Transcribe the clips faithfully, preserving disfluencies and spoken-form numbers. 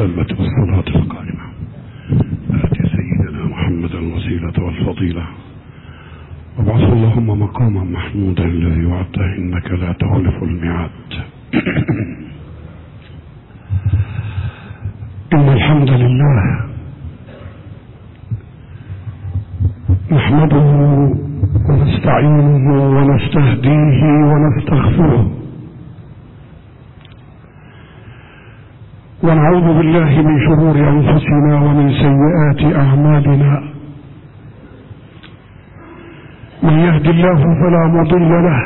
التامة والصلاة القائمة آت سيدنا محمد الوسيلة والفضيلة وابعث اللهم مقاما محمودا الذي وعدته إنك لا تخلف الميعاد. إن الحمد لله نحمده ونستعينه ونستهديه ونستغفره ونعوذ بالله من شرور أنفسنا ومن سيئات أعمالنا. من يهد الله فلا مضل له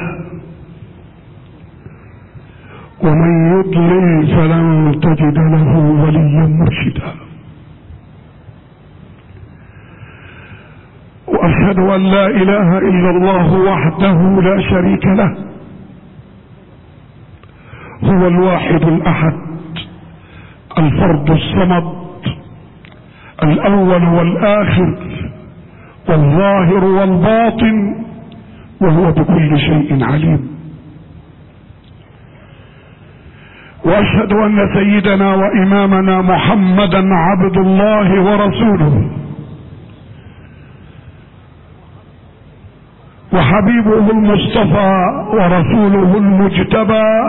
ومن يضلل فلن تجد له وليا مرشدا. وأشهد أن لا إله إلا الله وحده لا شريك له، هو الواحد الأحد الفرد الصمد الأول والآخر والظاهر والباطن وهو بكل شيء عليم. وأشهد أن سيدنا وإمامنا محمدا عبد الله ورسوله وحبيبه المصطفى ورسوله المجتبى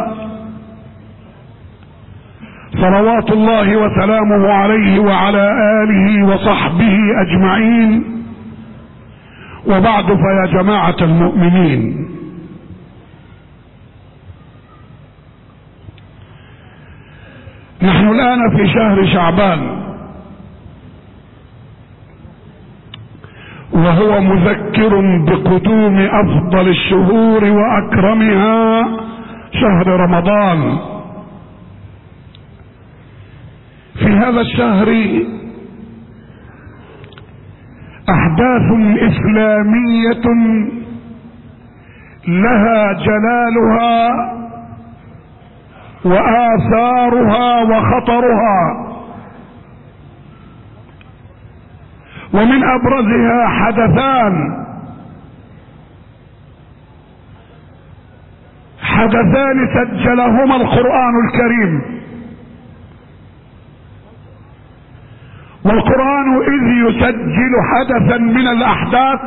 صلوات الله وسلامه عليه وعلى آله وصحبه أجمعين. وبعد، فيا جماعة المؤمنين، نحن الآن في شهر شعبان، وهو مذكر بقدوم أفضل الشهور وأكرمها شهر رمضان. في هذا الشهر أحداث إسلامية لها جلالها وآثارها وخطرها، ومن أبرزها حدثان حدثان سجلهما القرآن الكريم. والقرآن إذ يسجل حدثا من الأحداث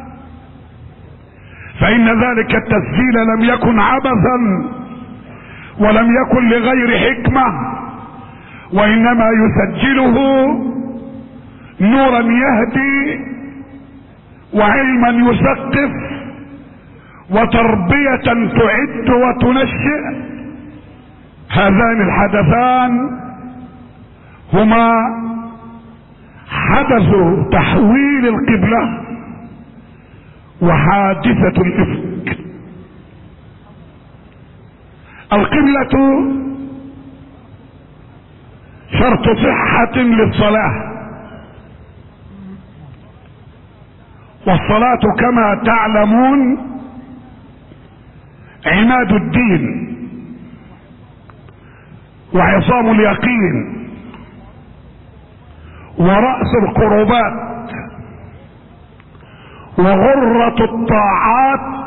فإن ذلك التسجيل لم يكن عبثا ولم يكن لغير حكمة، وإنما يسجله نورا يهدي وعلما يثقف وتربية تعد وتنشئ. هذان الحدثان هما حدث تحويل القبلة وحادثة الإفك. القبلة شرط صحة للصلاة، والصلاة كما تعلمون عماد الدين وعصام اليقين ورأس القربات وغرة الطاعات،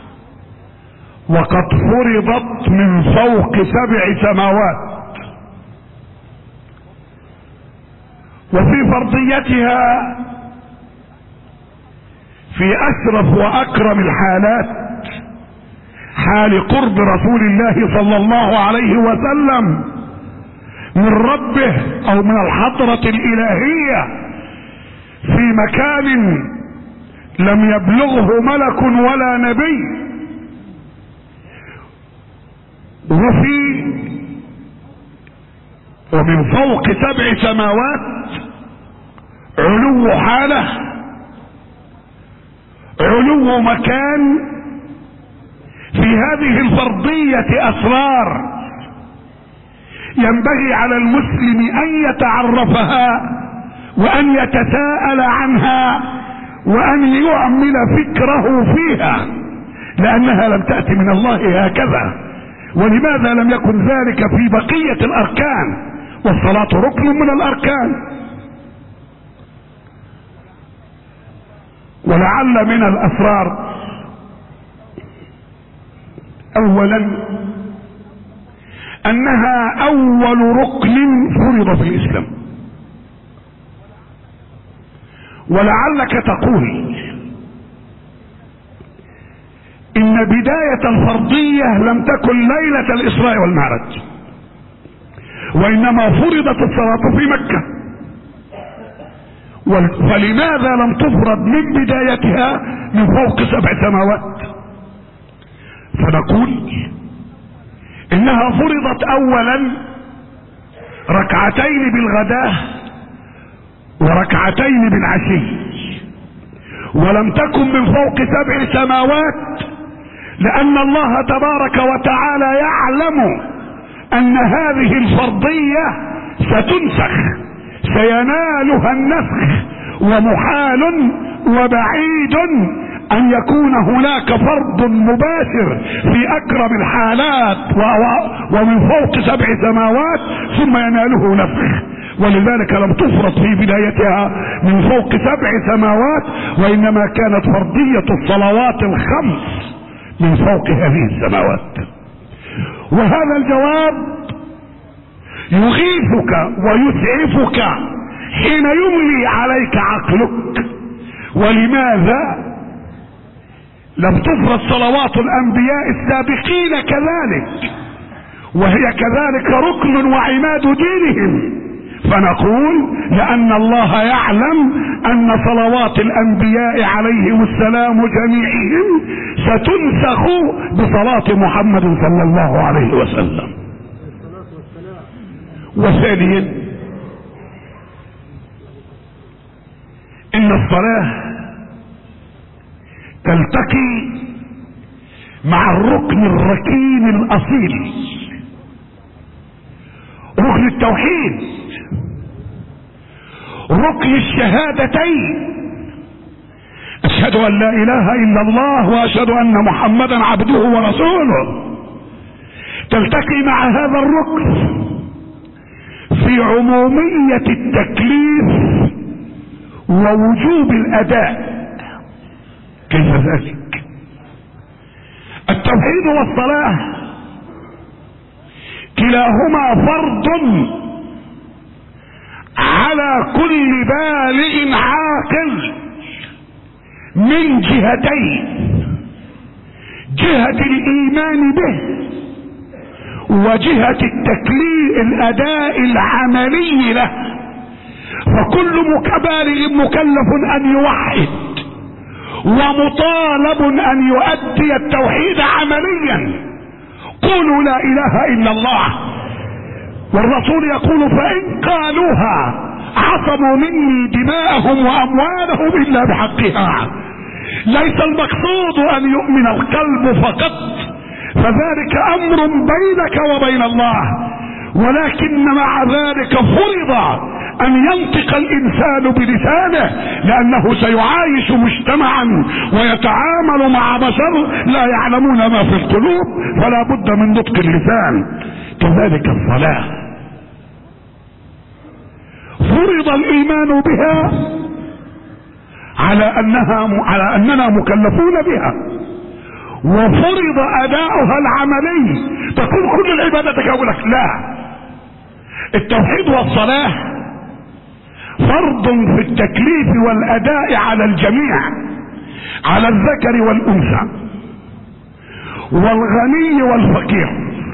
وقد فرضت من فوق سبع سماوات. وفي فرضيتها في أشرف وأكرم الحالات، حال قرب رسول الله صلى الله عليه وسلم من ربه أو من الحضرة الإلهية في مكان لم يبلغه ملك ولا نبي. وفي ومن فوق سبع سماوات علو حالة، علو مكان. في هذه الفرضية أسرار ينبغي على المسلم أن يتعرفها وأن يتساءل عنها وأن يعمل فكره فيها، لأنها لم تأتي من الله هكذا. ولماذا لم يكن ذلك في بقية الأركان؟ والصلاة ركن من الأركان. ولعل من الأسرار اولا انها اول ركن فرض في الاسلام. ولعلك تقول ان بداية الفرضية لم تكن ليلة الاسراء والمعراج، وانما فرضت الصلاة في مكة، فلماذا لم تفرض من بدايتها من فوق سبع سماوات؟ فنقول انها فرضت اولا ركعتين بالغداة وركعتين بالعشي، ولم تكن من فوق سبع سماوات، لان الله تبارك وتعالى يعلم ان هذه الفرضية ستنسخ، سينالها النسخ، ومحال وبعيد ان يكون هناك فرض مباشر في اكرم الحالات ومن فوق سبع سماوات ثم يناله نسخ. ولذلك لم تفرض في بدايتها من فوق سبع سماوات، وانما كانت فرضية الصلوات الخمس من فوق هذه السماوات. وهذا الجواب يغيثك ويسعفك حين يملي عليك عقلك. ولماذا لم تفرض صلوات الانبياء السابقين كذلك، وهي كذلك ركن وعماد دينهم؟ فنقول لان الله يعلم ان صلوات الانبياء عليهم السلام جميعهم ستنسخ بصلاة محمد صلى الله عليه وسلم. وثانيا ان الصلاة تلتقي مع الركن الركين الاصيل، ركن التوحيد، ركن الشهادتين، اشهد ان لا اله الا الله واشهد ان محمدا عبده ورسوله. تلتقي مع هذا الركن في عمومية التكليف ووجوب الاداء. كيف ذلك؟ التوحيد والصلاة كلاهما فرض على كل بالغ عاقل من جهتين: جهة الايمان به وجهة التكليف الاداء العملي له. فكل بالغ مكلف ان يوحد ومطالب ان يؤدي التوحيد عمليا. قولوا لا اله الا الله، والرسول يقول فان قالوها عصموا مني دماءهم واموالهم الا بحقها. ليس المقصود ان يؤمن القلب فقط، فذلك امر بينك وبين الله، ولكن مع ذلك فرض ان ينطق الانسان بلسانه، لانه سيعايش مجتمعا ويتعامل مع بشر لا يعلمون ما في القلوب، فلا بد من نطق اللسان. كذلك الصلاة فرض الايمان بها على انها على اننا مكلفون بها، وفرض اداؤها العملي. تكون كل العبادات كأقول لك لا، التوحيد والصلاة فرض في التكليف والاداء على الجميع، على الذكر والانثى والغني والفقير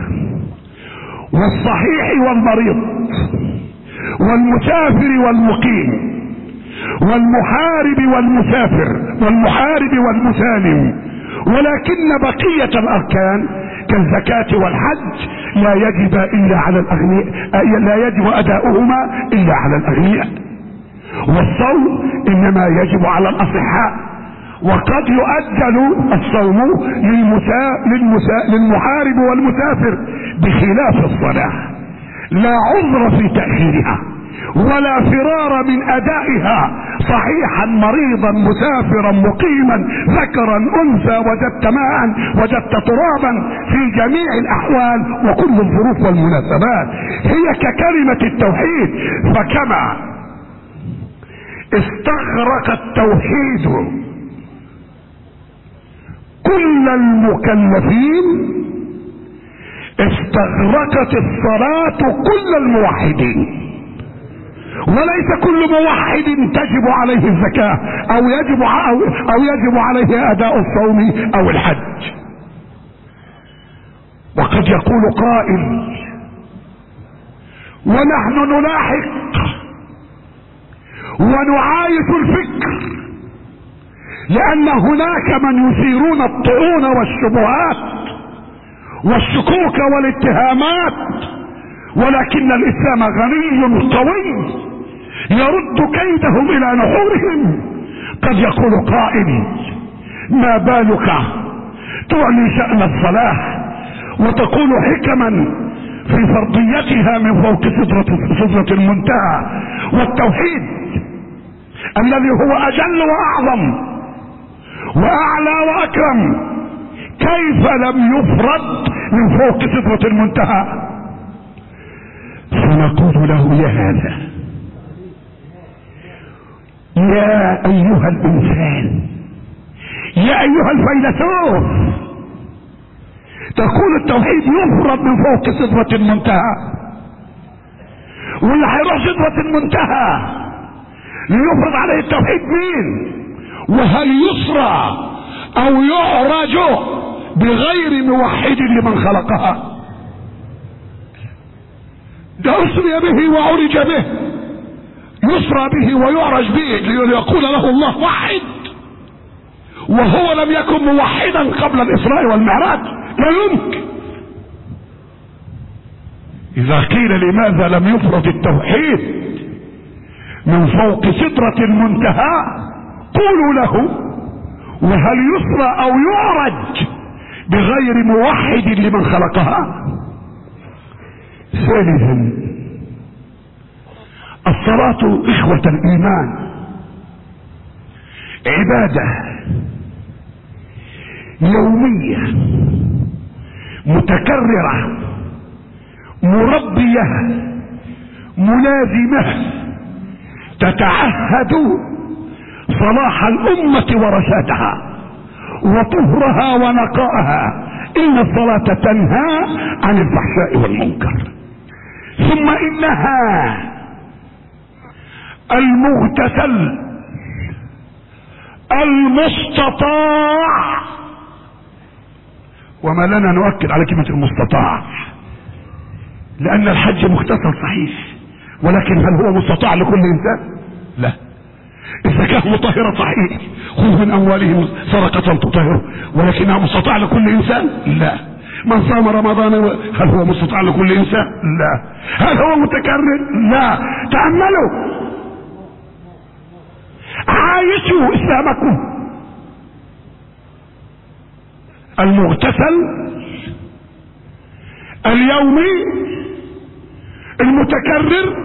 والصحيح والمريض والمسافر والمقيم والمحارب والمسافر والمحارب والمسالم. ولكن بقية الاركان كالزكاة والحج لا يجب الا على الاغنياء، لا يجب اداؤهما الا على الاغنياء. والصوم انما يجب على الاصحاء، وقد يؤجل الصوم للمسا... للمسا... للمحارب والمسافر، بخلاف الصلاة لا عذر في تأخيرها ولا فرار من ادائها. صحيحا مريضا مسافرا مقيما ذكرا انثى، وجدت ماء وجدت ترابا، في جميع الاحوال وكل الظروف والمناسبات هي ككلمة التوحيد. فكما استغرق التوحيد كل المكلفين، استغرقت الصلاة كل الموحدين، وليس كل موحد تجب عليه الزكاة او يجب أو, او يجب عليه اداء الصوم او الحج. وقد يقول قائل ونحن نلاحق ونعايش الفكر، لان هناك من يثيرون الطعون والشبهات والشكوك والاتهامات، ولكن الاسلام غني قوي يرد كيدهم الى نحورهم. قد يقول قائل ما بالك تعلي شأن الصلاة وتقول حكما في فرضيتها من فوق سدرة سدرة المنتهى، والتوحيد الذي هو اجل واعظم واعلى واكرم كيف لم يفرض من فوق سدرة المنتهى؟ فنقول له يا هذا، يا ايها الانسان، يا ايها الفيلسوف، تقول التوحيد يفرض من فوق سدرة المنتهى، واللي هيروح سدرة المنتهى ليفرض عليه التوحيد مين؟ وهل يسرى او يعرج بغير موحد لمن خلقها؟ ده اسري به وعرج به، يسرى به ويعرج به ليقول له الله وحد، وهو لم يكن موحدا قبل الاسراء والمعراج، لا يمكن. اذا قيل لماذا لم يفرض التوحيد من فوق سدرة المنتهى قولوا له وهل يسرى او يعرج بغير موحد لمن خلقها؟ ثالثا الصلاة اخوة الايمان عبادة يومية متكررة مربية ملازمة تتعهد صلاح الامة ورشادها وطهرها ونقائها. ان الصلاة تنهى عن الفحشاء والمنكر. ثم انها المغتسل المستطاع، وما لنا نؤكد على كلمة المستطاع لان الحج مغتسل صحيح، ولكن هل هو مستطاع لكل انسان؟ لا. الزكاة مطهرة صحيح، خذ من اموالهم صدقة تطهره، ولكنها مستطاع لكل انسان؟ لا. من صام رمضان هل هو مستطاع لكل انسان؟ لا. هل هو متكرر؟ لا. تأملوا، عايشوا اسلامكم. المغتسل اليومي المتكرر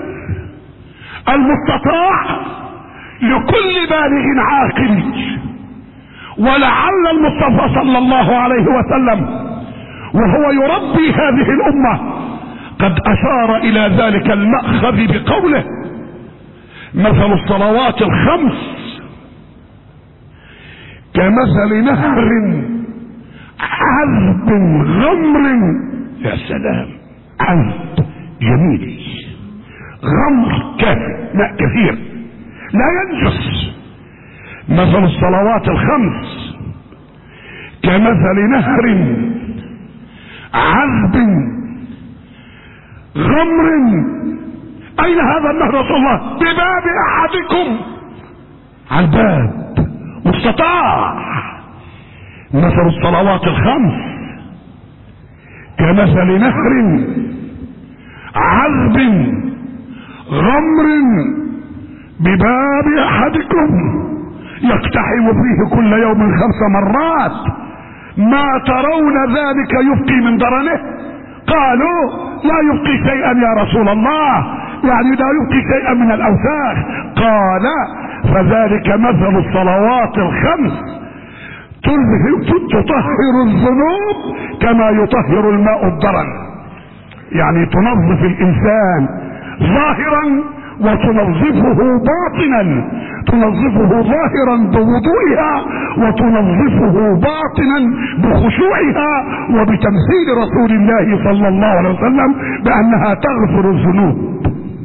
المستطاع لكل بالغ عاقل. ولعل المصطفى صلى الله عليه وسلم وهو يربي هذه الامة قد اشار الى ذلك المأخذ بقوله مثل الصلوات الخمس كمثل نهر عذب غمر. يا سلام، عذب جميل، غمر كافي، ماء كثير لا ينجس. مثل الصلوات الخمس كمثل نهر عذب غمر. اين هذا النهر رسول الله؟ بباب احدكم، على الباب، مستطاع. مثل الصلوات الخمس كمثل نهر عذب غمر بباب احدكم يقتحم فيه كل يوم خمس مرات. ما ترون ذلك يبقي من درنه؟ قالوا لا يبقي شيئا يا رسول الله، يعني لا يبقي شيئا من الاوساخ. قال فذلك مثل الصلوات الخمس تطهر الذنوب كما يطهر الماء الدرن، يعني تنظف الانسان ظاهرا وتنظفه باطنا تنظفه ظاهرا بوضوئها وتنظفه باطنا بخشوعها وبتمثيل رسول الله صلى الله عليه وسلم بأنها تغفر الذنوب.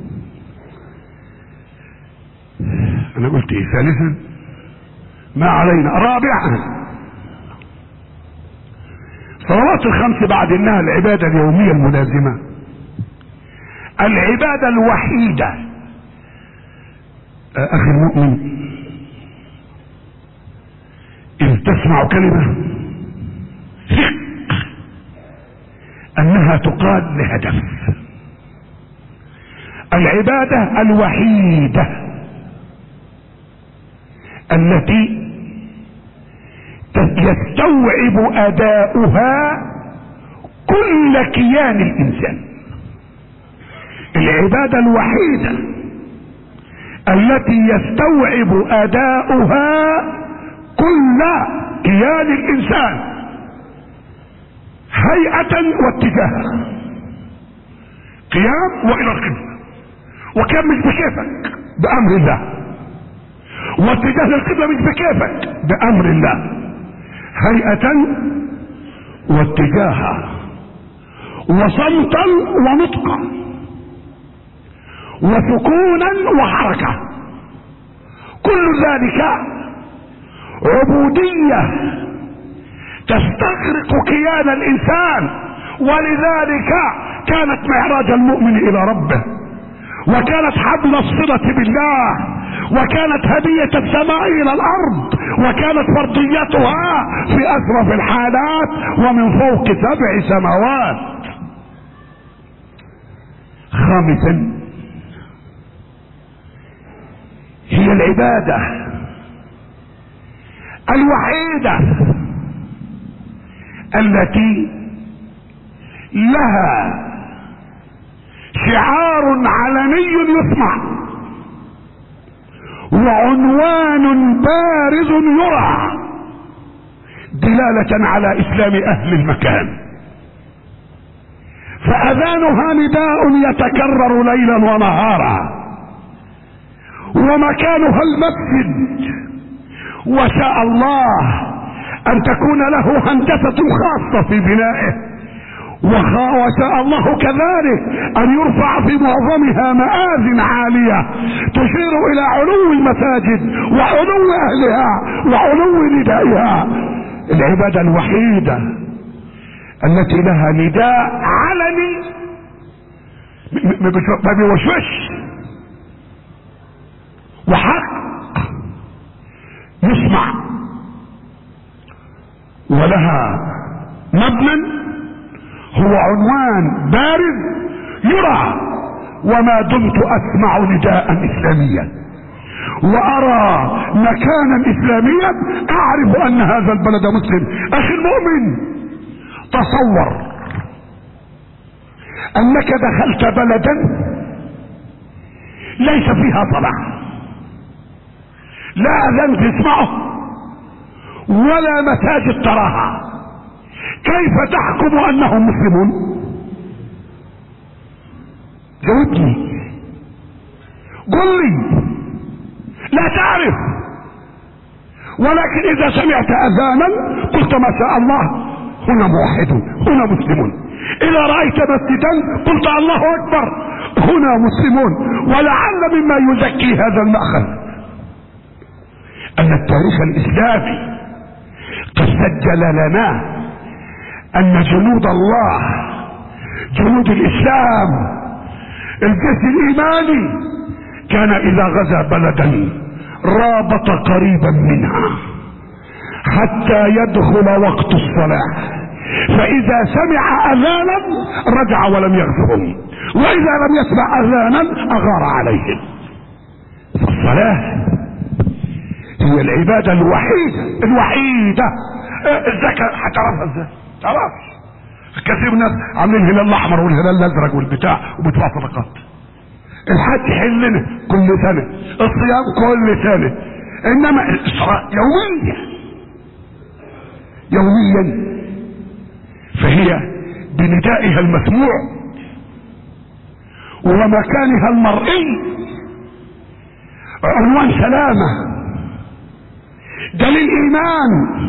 أنا قلت إيه؟ ثالثا ما علينا. رابعا صلوات الخمس بعد انها العبادة اليومية الملازمة، العبادة الوحيدة اخي المؤمن اذ تسمع كلمة ثق انها تقال لهدف. العبادة الوحيدة التي يستوعب اداؤها كل كيان الانسان، العبادة الوحيدة التي يستوعب اداؤها كل كيان الانسان هيئة واتجاها، قيام والى القبلة، وكان مش بكيفك بامر الله، واتجاه للقبلة مش بكيفك بامر الله، هيئة واتجاها وصمتا ونطقا وسكونا وحركة، كل ذلك عبودية تستغرق كيان الانسان. ولذلك كانت معراج المؤمن الى ربه، وكانت حبل الصلة بالله، وكانت هدية السماء الى الارض، وكانت فرضيتها في اشرف الحالات ومن فوق سبع سماوات. خامسا هي العبادة الوحيدة التي لها شعار علني يسمع وعنوان بارز يرى دلالة على اسلام اهل المكان، فاذانها نداء يتكرر ليلا ونهارا، ومكانها المسجد، وشاء الله ان تكون له هندسة خاصة في بنائه، وشاء الله كذلك ان يرفع في معظمها مآذن عالية تشير الى علو المساجد وعلو اهلها وعلو ندائها. العبادة الوحيدة التي لها نداء علني ما بيوشوش وحق يسمع، ولها مبنى هو عنوان بارز يرى. وما دمت اسمع نداء اسلاميا وارى مكانا اسلاميا اعرف ان هذا البلد مسلم. اخي المؤمن، تصور انك دخلت بلدا ليس فيها صلاة، لا اذان تسمعه ولا مساجد تراها، كيف تحكم انهم مسلمون؟ جاوبني، قل لي. لا تعرف، ولكن اذا سمعت اذانا قلت ما شاء الله هنا موحدون هنا مسلمون، اذا رايت مسجدا قلت الله اكبر هنا مسلمون. ولعل مما يزكي هذا المأخذ ان التاريخ الاسلامي قد سجل لنا ان جنود الله، جنود الاسلام، الجيش الايماني، كان اذا غزا بلدا رابط قريبا منها حتى يدخل وقت الصلاة، فاذا سمع اذانا رجع ولم يغزهم، واذا لم يسمع اذانا اغار عليهم. فالصلاة هي العبادة الوحيدة الوحيدة. الزكاة هتعرفها ازاي؟ تعرف كثير من الناس عاملين الهلال الاحمر والهلال الازرق والبتاع وبيدفعوا صدقات. الحج حلنا كل سنة، الصيام كل سنة، انما الصلاة يوميا يوميا، فهي بندائها المسموع ومكانها المرئي عنوان سلامة، دليل ايمان،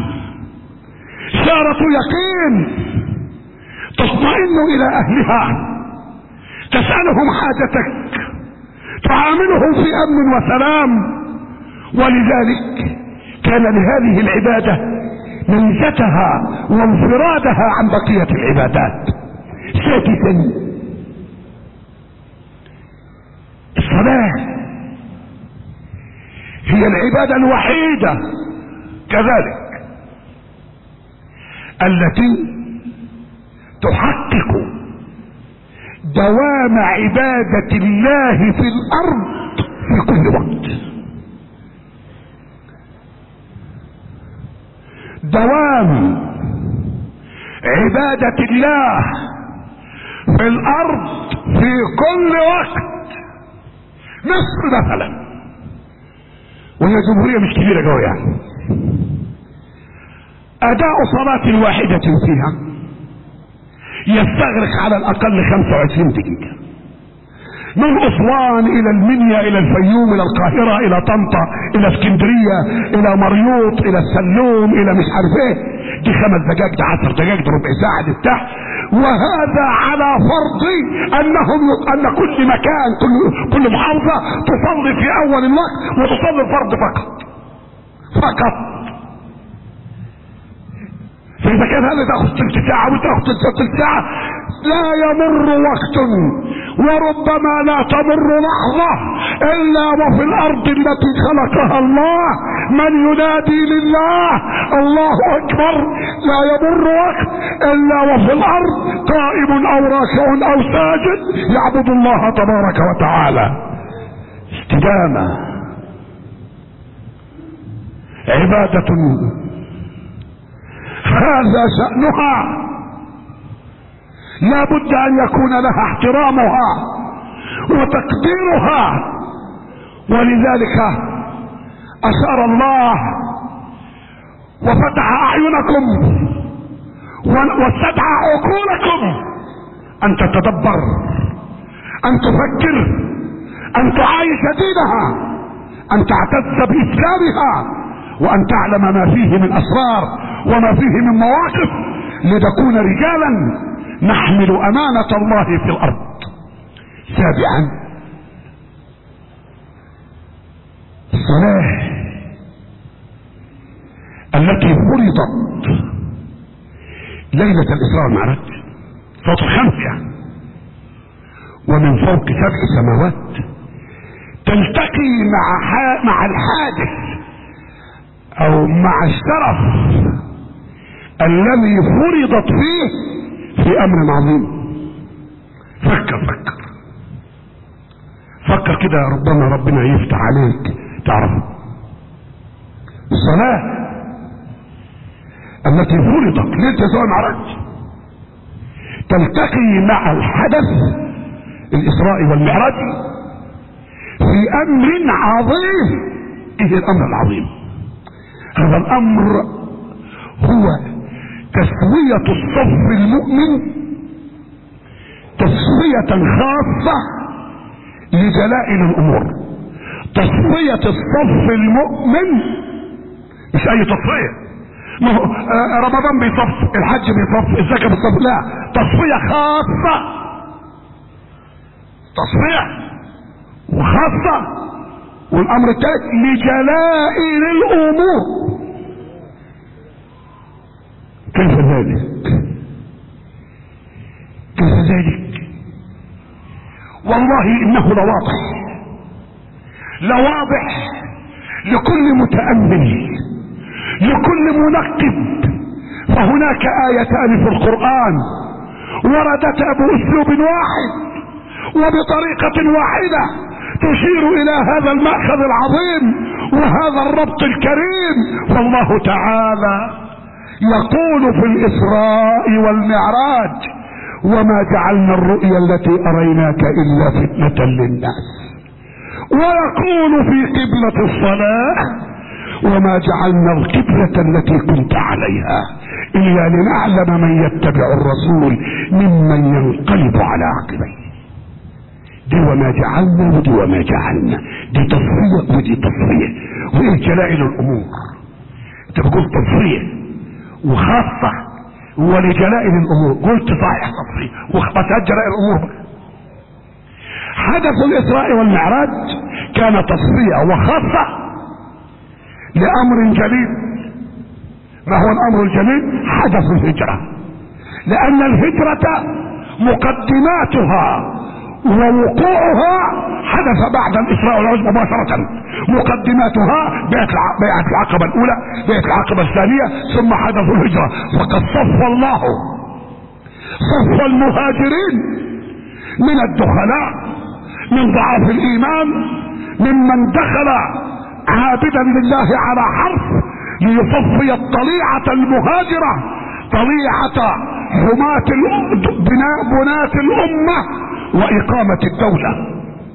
شارة يقين، تطمئن الى اهلها، تسألهم حاجتك، تعاملهم في امن وسلام. ولذلك كان لهذه العبادة ميزتها وانفرادها عن بقية العبادات. سادسا الصلاة هي العبادة الوحيدة كذلك التي تحقق دوام عبادة الله في الارض في كل وقت. دوام عبادة الله في الارض في كل وقت. مصر مثلا، وهي جمهورية مش كبيرة جوه يعني، اداء صلاة واحدة فيها يستغرق على الاقل خمسة وعشرين دقيقة، من اسوان الى المنيا الى الفيوم الى القاهرة الى طنطا الى اسكندرية الى مريوط الى السلوم الى مش عارف ايه، دي خمس دقائق، دي عشر دقائق، دي ربع ساعة، دي بتاع. وهذا على فرض انهم ان كل مكان كل كل محافظة تصلي في اول الوقت وتصلي الفرض فقط فقط. فاذا كان هذا تاخذ تلت ساعة وتاخذ تلت ساعة لا يمر وقت وربما لا تمر لحظة الا وفي الارض التي خلقها الله من ينادي لله الله اكبر. لا يمر وقت الا وفي الارض قائم او راكع او ساجد يعبد الله تبارك وتعالى. استدامة، عبادة هذا شأنها، لا بد ان يكون لها احترامها وتقديرها. ولذلك اشار الله وفتح اعينكم واستدعى عقولكم ان تتدبر، ان تفكر، ان تعايش دينها، ان تعتز باسلامها، وان تعلم ما فيه من اسرار وما فيه من مواقف لتكون رجالا نحمل امانة الله في الارض. سابعا الصلاة التي فرضت ليلة الاسراء والمعراج فوق الخمس يعني، ومن فوق سبع سماوات، تلتقي مع مع الحادث او مع الشرف الذي فرضت فيه في امر عظيم. فكر فكر فكر كده، ربما ربنا يفتح عليك تعرف. الصلاة التي فرضت ليلة الإسراء والمعراج تلتقي مع الحدث الإسراء والمعراج في امر عظيم. ايه الامر العظيم؟ هذا الامر هو تسوية الصف المؤمن تسوية خاصة لجلائل الامور. تصفية الصف المؤمن مش اي تصفية، ما هو رمضان بيصف، الحج بيصف، الزكاة بيصف، لا، تصفية خاصة، تصفية وخاصة. والامر الثالث لجلائل الامور. كيف ذلك؟ كيف ذلك؟ والله انه لواضح، لواضح لكل متأمل، لكل منقب. فهناك آيتان في القرآن وردتا بأسلوب واحد وبطريقة واحدة تشير الى هذا المأخذ العظيم وهذا الربط الكريم. فالله تعالى يقول في الإسراء والمعراج: وما جعلنا الرؤيا التي أريناك إلا فتنة للناس. ويقول في قبلة الصلاة: وما جعلنا القبلة التي كنت عليها إلا لنعلم من يتبع الرسول ممن ينقلب على عقبيه. دي وما جعلنا ودي وما جعلنا، دي تصفية ودي تصفية. وايه جلائل الامور؟ انت بتقول تصفية وخاصة ولجلائل الامور، قلت صحيح تصفية وخاصة جلائل الامور. حدث الاسراء والمعراج كان تصفية وخاصة لامر جليل. ما هو الامر الجليل؟ حدث الهجرة، لان الهجرة مقدماتها ووقوعها حدث بعد الاسراء والعراج مباشرة. مقدماتها بيعة العقبة الاولى، بيعة العقبة الثانية، ثم حدث الهجرة. فقد صف الله صف المهاجرين من الدخلاء، من ضعاف الايمان، ممن دخل عابدا لله على حرف، ليصفي الطليعة المهاجرة، طليعة حماة بناء بناة الامة واقامة الدولة.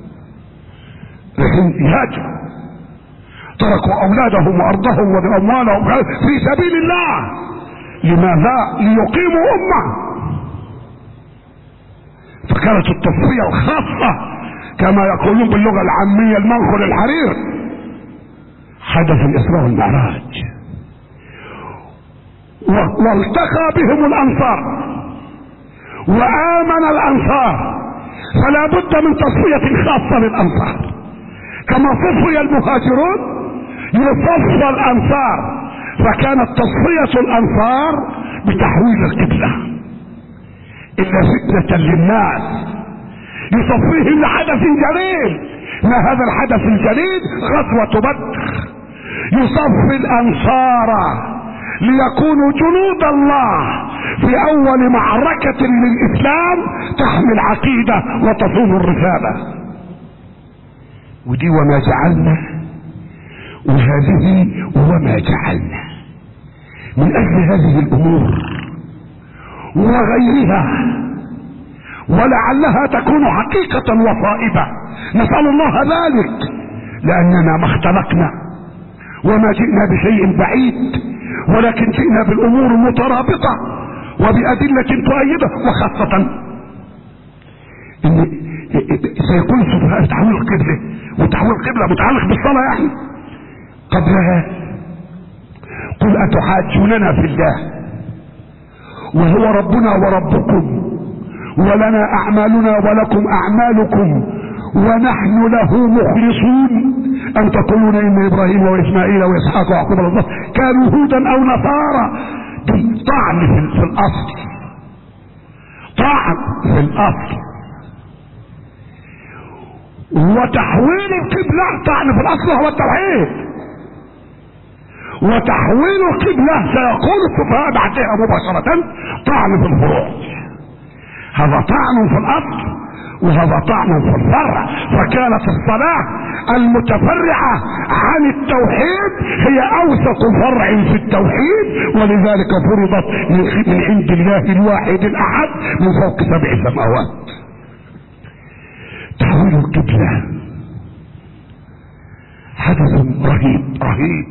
لكن يهاجر، تركوا اولادهم وارضهم واموالهم في سبيل الله. لماذا؟ ليقيموا امة. فكانت التصفية الخاصة كما يقولون باللغة العامية المنخل الحرير. حدث الاسراء والمعراج والتقى بهم الانصار وامن الانصار، فلا بد من تصفية خاصة للانصار. كما صفي المهاجرون يصفى الانصار، فكانت تصفية الانصار بتحويل القبلة الا فتنة للناس يصفيهم لحدث جليل. ما هذا الحدث الجليل؟ غزوة بدر. يصفي الانصار ليكونوا جنود الله في اول معركة للاسلام تحمل عقيدة وتصون الرسالة. ودي وما جعلنا، وهذه وما جعلنا. من اجل هذه الامور وغيرها ولعلها تكون حقيقة وصائبة، نسأل الله ذلك، لاننا ما اختلقنا وما جئنا بشيء بعيد، ولكن جئنا بالامور المترابطة وبأدلة تؤيده. وخاصة ان سيكون سفهاء تحويل القبلة، وتحويل القبلة متعلق بالصلاة يعني. قبلها قل اتحاجوننا في الله وهو ربنا وربكم ولنا اعمالنا ولكم اعمالكم ونحن له مخلصون ان تقولون ان ابراهيم واسماعيل واسحاق ويعقوب والاسباط كانوا هودا او نصارى. طعن في, في الاصل، طعن في الاصل. وتحويل القبلة طعن في الاصل هو التوحيد، وتحويل القبلة سيقول السفهاء بعدها مباشرة طعن في الفروع. هذا طعن في الاصل وهذا طعن في الفرع. فكانت الصلاة المتفرعة عن التوحيد هي اوثق فرع في التوحيد، ولذلك فرضت من عند الله الواحد الاحد من فوق سبع سماوات. تحويل القبلة حدث رهيب رهيب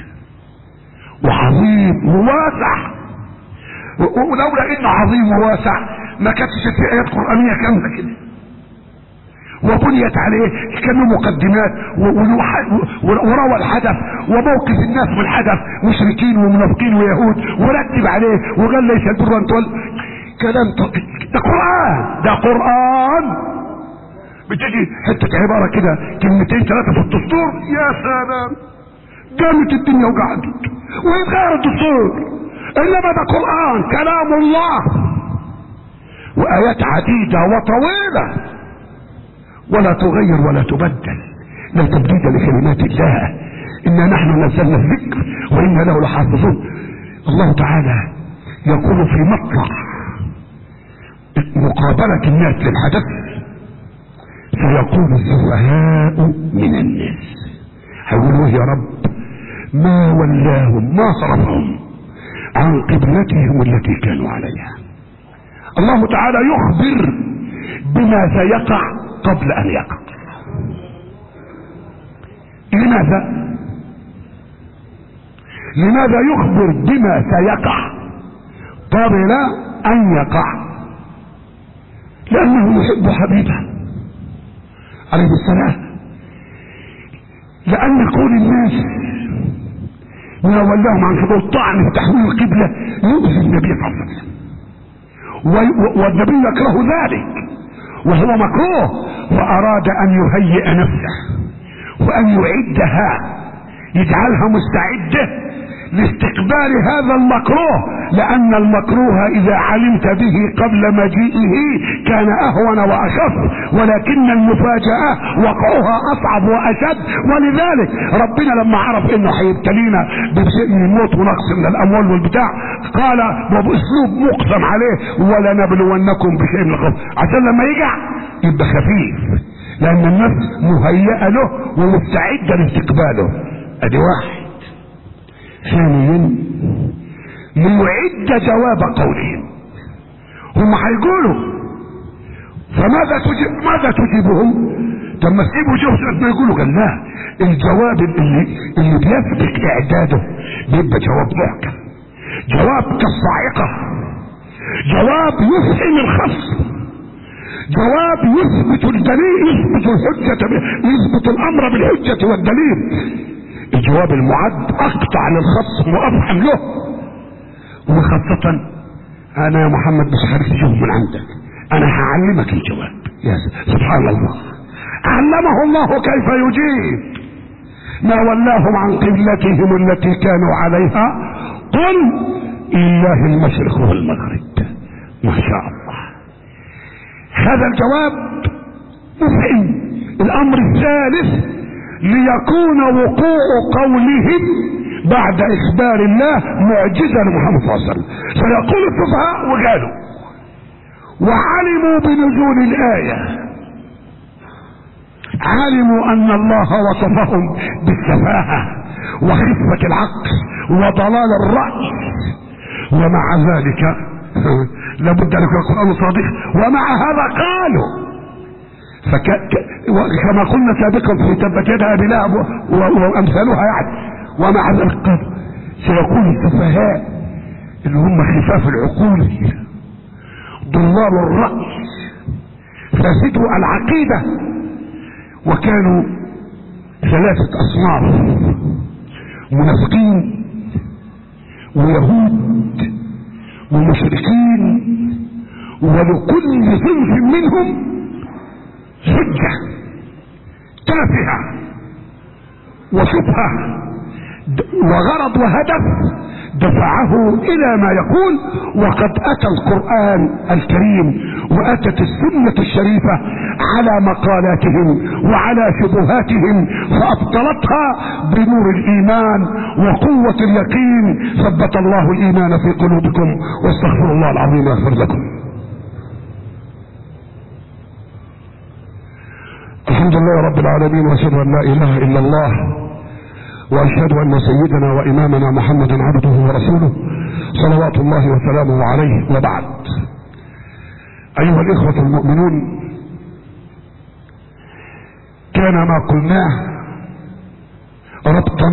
وعظيم وواسع، ولولا انه عظيم وواسع ما كانتش في ايات قرآنية كاملة كده وبنيت عليه. كانوا مقدمات وروى الحدث وموقف الناس من الحدث، مشركين ومنافقين ويهود، ورتب عليه وقال ليس البر ان تولوا. كلام ده قرآن، ده قرآن. بتجي حتة عبارة كده كلمتين ثلاثة في الدستور، يا سلام قامت الدنيا وقعدت ويتغير الدستور. انما ده قرآن كلام الله وآيات عديدة وطويلة ولا تغير ولا تبدل، لا تبديل لكلمات الله. إنا نحن نزلنا الذكر وإنا له لحافظون. الله تعالى يقول في مطلع مقابلة الناس للحدث فيقول السفهاء من الناس، هيقولوا يا رب ما ولاهم ما صرفهم عن قبلتهم التي كانوا عليها. الله تعالى يخبر بما سيقع قبل ان يقع. لماذا؟ لماذا يخبر بما سيقع قبل ان يقع؟ لانه يحب حبيبه عليه السلام، لان كل الناس ما ولاهم عن كده الطعن في تحويل القبلة يؤذي النبي صلى الله عليه وسلم، والنبي يكره ذلك وهو مكروه، واراد ان يهيئ نفسه وان يعدها يجعلها مستعدة لاستقبال هذا المكروه، لان المكروه اذا علمت به قبل مجيئه كان اهون واخف، ولكن المفاجأة وقعها اصعب واشد. ولذلك ربنا لما عرف انه هيبتلينا بشيء من الموت ونقص من الاموال والبتاع قال وباسلوب مقسم عليه ولنبلونكم بشيء من الخوف، عشان لما يجع يبقى خفيف، لان النفس مهيئة له ومستعدة لاستقباله. ادي واحد. ثانيا ليعد جواب قولهم، هم هيقولوا فماذا تجيب ماذا تجيبهم؟ طب ما تسيبوا جواب ما يقولوا. قال لا، الجواب اللي اللي بيثبت اعداده بيبقى جواب محكم، جواب كالصاعقة، جواب يفهم الخصم، جواب يثبت الدليل، يثبت الحجة، يثبت الامر بالحجة والدليل. الجواب المعد اقطع للخصم وافهم له، وخاصة انا يا محمد مش عارف تجيبه من عندك، انا هعلمك الجواب. يا سبحان الله، علمه الله كيف يجيب ما ولاهم عن قبلتهم التي كانوا عليها، قل لله المشرق والمغرب. ما شاء الله، هذا الجواب مفهم. الامر الثالث ليكون وقوع قولهم بعد اخبار الله معجزة لمحمد صلى الله عليه وسلم. سيقول السفهاء وقالوا وعلموا بنزول الآية، علموا ان الله وصفهم بالسفاهة وخفة العقل وضلال الرأي، ومع ذلك لابد ان يكون القرآن صادق، ومع هذا قالوا فك... كما قلنا سابقا في تبت يدها ابي لهب وامثالها يعني، ومع ذلك قالوا سيكون السفهاء اللي هم خفاف العقول ضلال الرأي فاسدوا العقيدة، وكانوا ثلاثة اصناف: منافقين ويهود ومشركين، ولكل صنف منهم حجة تافهة وشبهة وغرض وهدف دفعه الى ما يقول. وقد اتى القرآن الكريم واتت السنة الشريفة على مقالاتهم وعلى شبهاتهم فابطلتها بنور الايمان وقوة اليقين. ثبت الله الايمان في قلوبكم، واستغفر الله العظيم يغفر لكم. الحمد لله رب العالمين، واشهد ان لا اله الا الله، واشهد ان سيدنا وامامنا محمدا عبده ورسوله صلوات الله وسلامه عليه. وبعد، ايها الاخوة المؤمنون، كان ما قلناه ربطا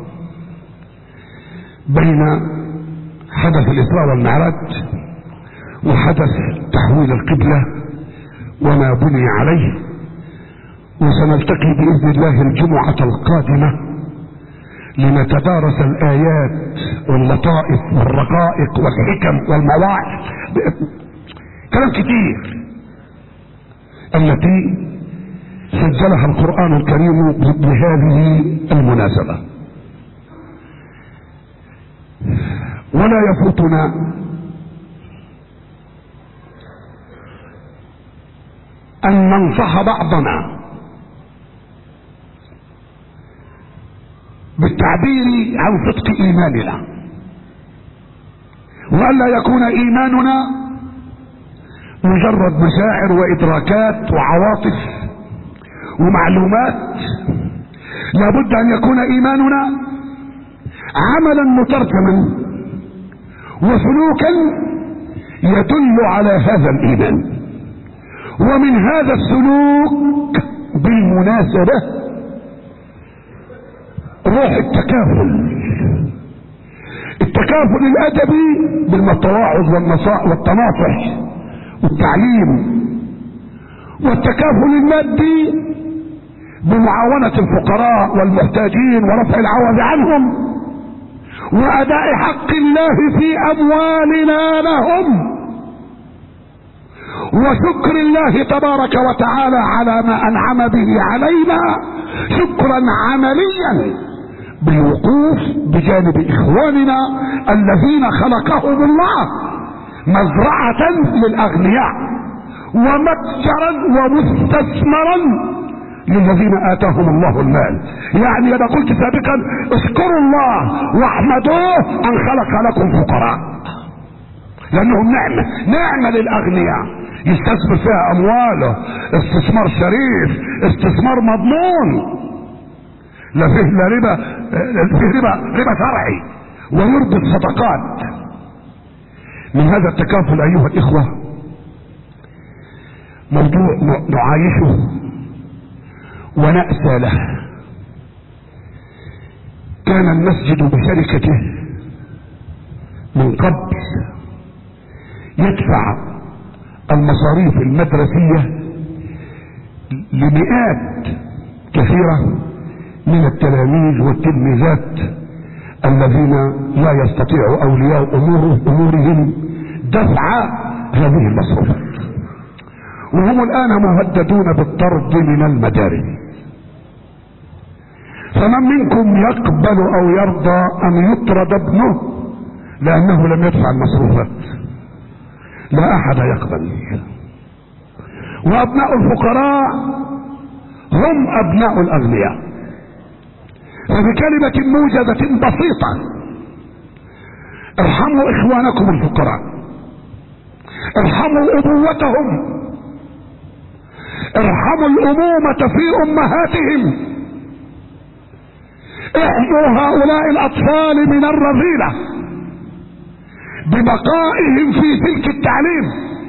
بين حدث الاسراء والمعراج وحدث تحويل القبلة وما بني عليه، وسنلتقي بإذن الله الجمعة القادمة لنتدارس الآيات واللطائف والرقائق والحكم والمواعظ، كلام كتير التي سجلها القرآن الكريم بهذه المناسبة. ولا يفوتنا أن ننصح بعضنا بالتعبير عن صدق ايماننا، والا يكون ايماننا مجرد مشاعر وادراكات وعواطف ومعلومات. لابد ان يكون ايماننا عملا مترجما وسلوكا يدل على هذا الايمان. ومن هذا السلوك بالمناسبة روح التكافل، التكافل الادبي بالمتواعظ والنصائح والتناصح والتعليم، والتكافل المادي بمعاونة الفقراء والمحتاجين ورفع العوز عنهم وأداء حق الله في أموالنا لهم وشكر الله تبارك وتعالى على ما أنعم به علينا شكرا عمليا بالوقوف بجانب إخواننا الذين خلقهم الله مزرعة للأغنياء ومتجرا ومستثمرا للذين آتاهم الله المال. يعني أنا قلت سابقا اشكروا الله واحمدوه أن خلق لكم فقراء لأنهم نعمة نعمة للأغنياء يستثمر فيها أمواله استثمار شريف استثمار مضمون لا فيه لا ربا فيه ربا ربا شرعي ويربي الصدقات. من هذا التكافل أيها الإخوة موضوع نعايشه ونأسى له. كان المسجد بشركته من قبل يدفع المصاريف المدرسية لمئات كثيرة من التلاميذ والتلميذات الذين لا يستطيع أولياء أمور أمورهم دفع هذه المصروفات وهم الآن مهددون بالطرد من المدارس. فمن منكم يقبل أو يرضى أن يطرد ابنه لأنه لم يدفع المصروفات؟ لا أحد يقبل. وأبناء الفقراء هم أبناء الأغنياء. فبكلمة موجزة بسيطة ارحموا إخوانكم الفقراء ارحموا أبوتهم ارحموا الأمومة في أمهاتهم احموا هؤلاء الأطفال من الرذيلة ببقائهم في تلك التعليم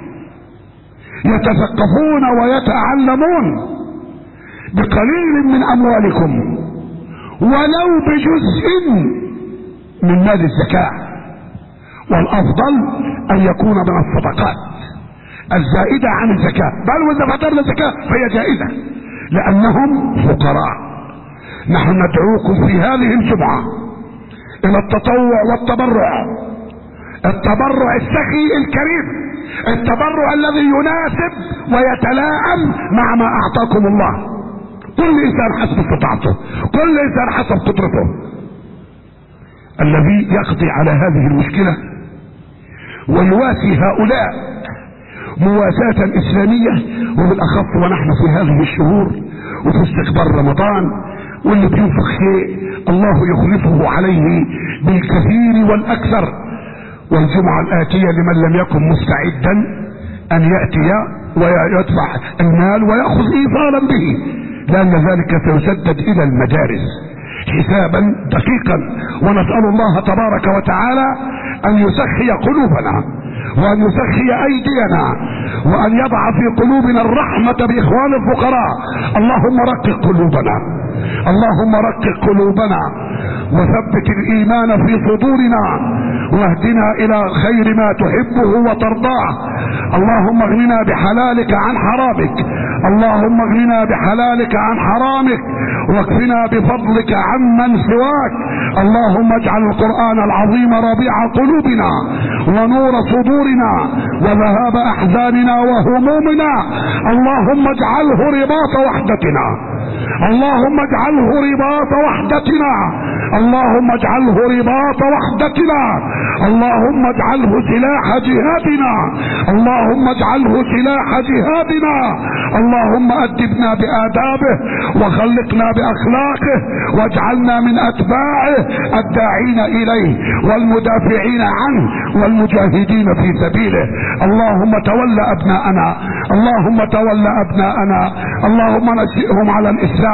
يتثقفون ويتعلمون بقليل من أموالكم ولو بجزء من مال الزكاة والأفضل أن يكون من الصدقات الزائدة عن الزكاة بل وإذا فطرنا الزكاة فهي جائزة لأنهم فقراء. نحن ندعوكم في هذه الجمعة إلى التطوع والتبرع التبرع السخي الكريم التبرع الذي يناسب ويتلائم مع ما أعطاكم الله. كل إنسان حسب استطاعته كل إنسان حسب قدرته. الذي يقضي على هذه المشكلة ويواسي هؤلاء مواساة إسلامية وبالأخص ونحن في هذه الشهور وفي استقبال رمضان واللي بينفق شيء الله يخلفه عليه بالكثير والأكثر. والجمعة الآتية لمن لم يكن مستعدا أن يأتي ويدفع المال ويأخذ إيصالا به لأن ذلك سيسدد إلى المدارس حسابا دقيقا. ونسأل الله تبارك وتعالى أن يسخي قلوبنا وأن يسخي أيدينا وأن يضع في قلوبنا الرحمة بإخوان الفقراء. اللهم رقق قلوبنا اللهم رقق قلوبنا وثبت الإيمان في صدورنا واهدنا إلى خير ما تحبه وترضاه. اللهم اغننا بحلالك عن حرامك اللهم اغننا بحلالك عن حرامك واكفنا بفضلك عمن سواك. اللهم اجعل القرآن العظيم ربيع قلوبنا ونور صدورنا وذهاب أحزاننا وهمومنا. اللهم اجعله رباط وحدتنا اللهم اجعله رباط وحدتنا اللهم اجعله رباط وحدتنا اللهم اجعله سلاح جهادنا اللهم اجعله سلاح جهادنا. اللهم أدبنا بآدابه وخلقنا بأخلاقه واجعلنا من أتباعه الداعين إليه والمدافعين عنه والمجاهدين في سبيله. اللهم تولى أبناءنا اللهم تولى أبناءنا اللهم نشئهم على الإسلام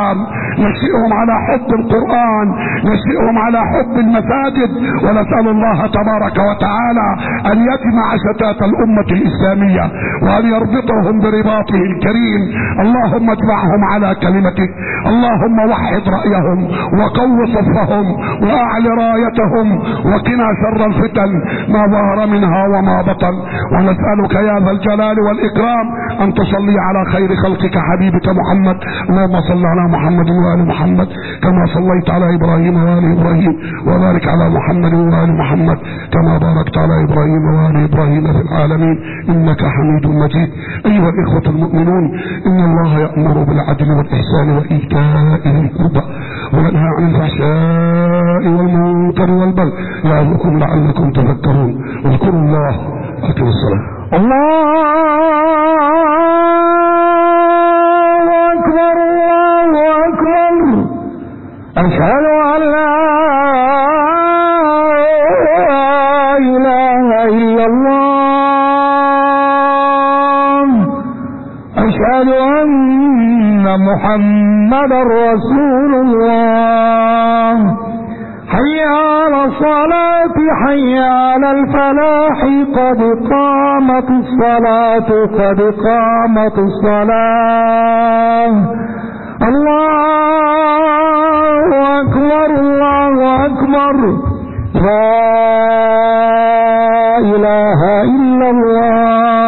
نشئهم على حب القرآن، نشئهم على حب المساجد. ونسأل الله تبارك وتعالى أن يجمع شتات الأمة الإسلامية وأن يربطهم برباطه الكريم. اللهم اجمعهم على كلمتك، اللهم وحد رأيهم وقو صفهم وأعل رايتهم وقنا شر الفتن ما ظهر منها وما بطن. ونسألك يا ذا الجلال والإكرام أن تصلي على خير خلقك حبيبك محمد. اللهم صل على محمد وآل محمد كما صليت على إبراهيم وآل إبراهيم، وبارك على محمد وآل محمد كما باركت على إبراهيم وآل إبراهيم في العالمين إنك حميد مجيد. أيها الإخوة المؤمنون، إن الله يأمر بالعدل والإحسان وإيتاء ذي القربى وينهى عن الفحشاء والمنكر والبغي يعظكم لعلكم تذكرون. واذكروا الله وأقيموا الصلاة. الله أكبر الله أكبر. أشهد أن لا إله إلا الله. أشهد أن محمد رسول الله. حي على الصلاة حي على الفلاح قد قامت الصلاة قد قامت الصلاة. الله أكبر الله أكبر. لا إله إلا الله.